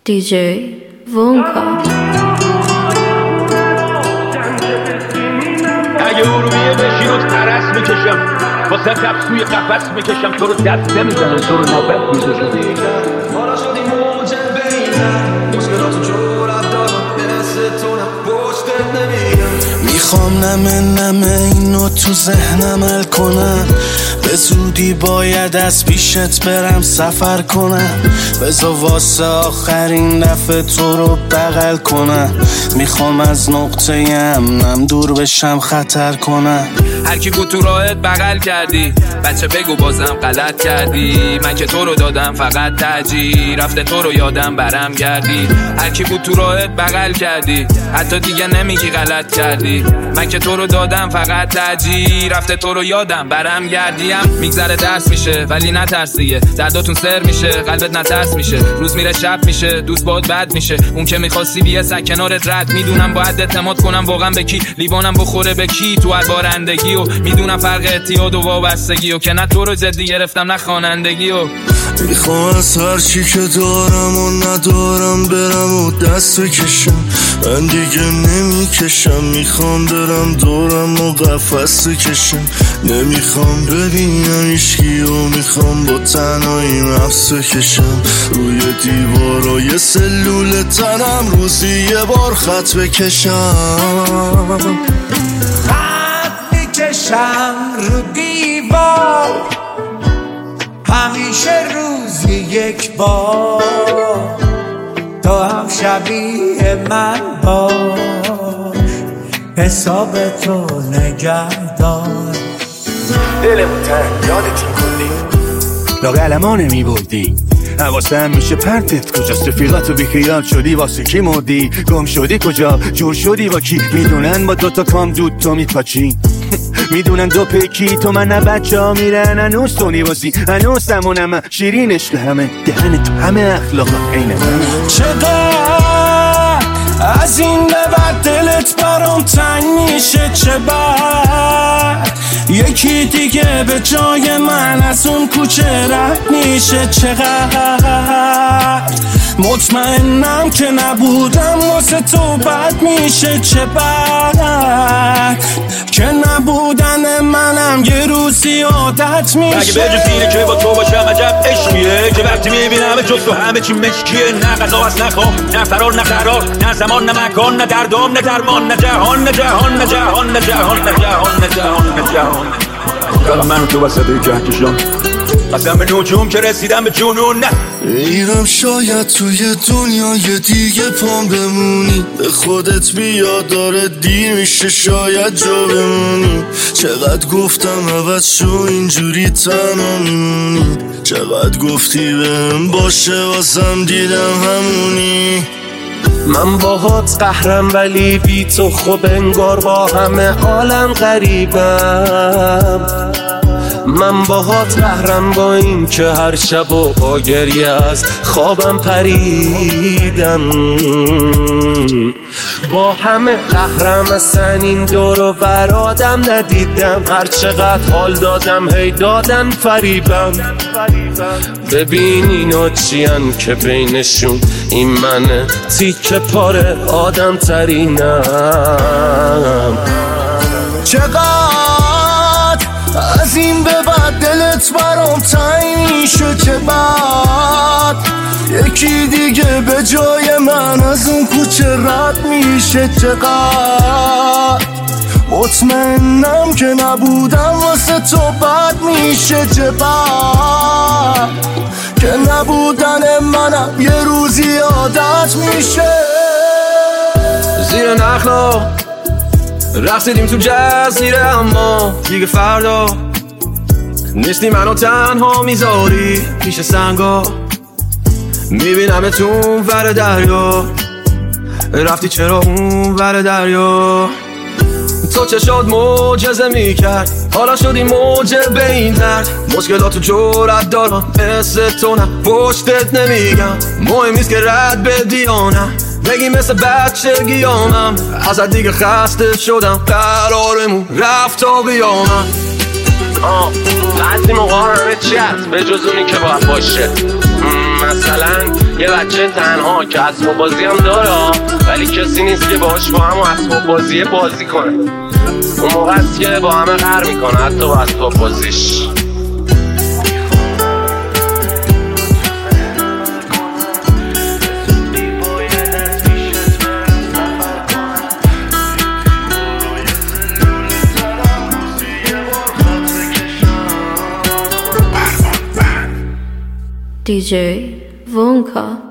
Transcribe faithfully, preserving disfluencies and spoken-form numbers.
دی جی وونکا. اگه او رو بیه بشین و ترس میکشم واسه کف سوی قفص میکشم تو رو دست نمیزنم تو رو نبت میکشم مارا شدی موجه بینم مشکلاتو جورت دارم برسه تو نپشتت نمیگم میخوام نمه نمه اینو تو ذهنم حل کنم به زودی باید از پیشت برم سفر کنم بذار واسه آخرین دفعه تو رو بغل کنم میخوام از نقطه امنم دور بشم خطر کنم هر کی بود تو راهت بغل کردی بچه بگو بازم غلط کردی من که تو رو دادم فقط ترجیح رفته تو رو یادم برم گردی هر کی بود تو راهت بغل کردی حتی دیگه نمیگی غلط کردی من که تو رو دادم فقط ترجیح رفته تو رو یادم برم گردی میگذره درس میشه ولی نترس دیگه درداتون سر میشه قلبت نترس میشه روز میره شب میشه دوست باهات بد میشه اون که میخواستی بیه سگ کنارت رد میدونم باید اعتماد کنم واقعا به کی لیوانم بخوره به کی تو هر بارندگی و میدونم فرق اعتیاد و وابستگی و که نه تو رو جدی گرفتم نه خوانندگی و میخوام از هر چی که دارم و ندارم برم و دست بکشم من دیگه نمیکشم میخوام برم دورم و قفس کشم نمیخوام ببینم ایشکی و میخوام با تنهایی نفس کشم روی دیوارای سلول تنم روزی یه بار خط بکشم خط میکشم رو دیوار همیشه روزی یک بار تو هم شبیه من باش حساب تو نگهدار دلمون تنگ یادتون کلی لاغلما نمی بردی حواسم میشه پرتت کجاست رفیقاتو بیخیال شدی واسه کی مردی گم شدی کجا جور شدی با کی میدونن با دوتا کام دود تو میپاچی میدونن دو پیکی تو من نه بچه ها میرن هنوز تو نیوازی هنوز سمونم شیرین عشق همه دهن تو همه اخلاق اینه چقدر از این به بعد دلت برام تنگ میشه چه بعد یکی دیگه به جای من از اون کوچه رد میشه چقدر مطمئنم که نبودم واسه تو بد میشه چه بعد که نبودن منم یه روزی عادت میشه اگه به جز اینه که با تو باشم عجب عشقیه که وقتی میبینم جز تو همه چی مشکیه نه غذا هست نه خواب نه فرار نه قرار نه زمان نه مکان نه دردام نه درمان نه جهان نه جهان نه جهان نه جهان نه جهان نه جهان نه جهان کلا من تو وسط کهکشان قسم به نجوم که رسیدم به جنون نه میرم شاید توی دنیای دیگه پام بمونی به خودت بیا داره دیر میشه شاید جا بمونی چقدر گفتم عوض شو اینجوری تنها میمونی چقدر گفتی بهم باشه واسم دیدم همونی من باهات قهرم ولی بی تو خوب انگار با همه عالم غریبم من باهات قهرم با این که هر شب و با گریه از خوابم پریدم با همه قهرم اصلا این دور و بر آدم ندیدم هر چقدر حال دادم هی دادن فریبم ببین اینا چیان که بینشون این منه تیکه پاره آدم ترینم چقدر از این به بعد دلت برام تنگ میشه چه بعد یکی دیگه به جای من از اون کوچه رد میشه چقدر مطمئنم که نبودم واسه تو بد میشه چه بعد که نبودن منم یه روزی عادت میشه زیر نخلا رقصیدیم تو جزیره اما دیگه فردا نیستی منو تنها میذاری پیش سنگا میبینم تو اون ور دریا رفتی چرا اون ور دریا تو چشات معجزه میکرد حالا شدی موجه به این درد مشکلاتو جرأت دارم مثل تو نه پشتت نمیگم مهم نیست که رد بدی یا نه بگی مثل بچه گیامم ازت دیگه خسته شدم قرارمون رفت تا بیامم بعضی موقع همه چی هست به جز اونی که باید باشه مثلا یه بچه تنها که اسباب بازی هم داره ولی کسی نیست که باهاش با هم اسباب بازی بازی کنه. اون موقع است که با همه قهر میکنه حتی با اسباب بازیش. دی جی Vonka.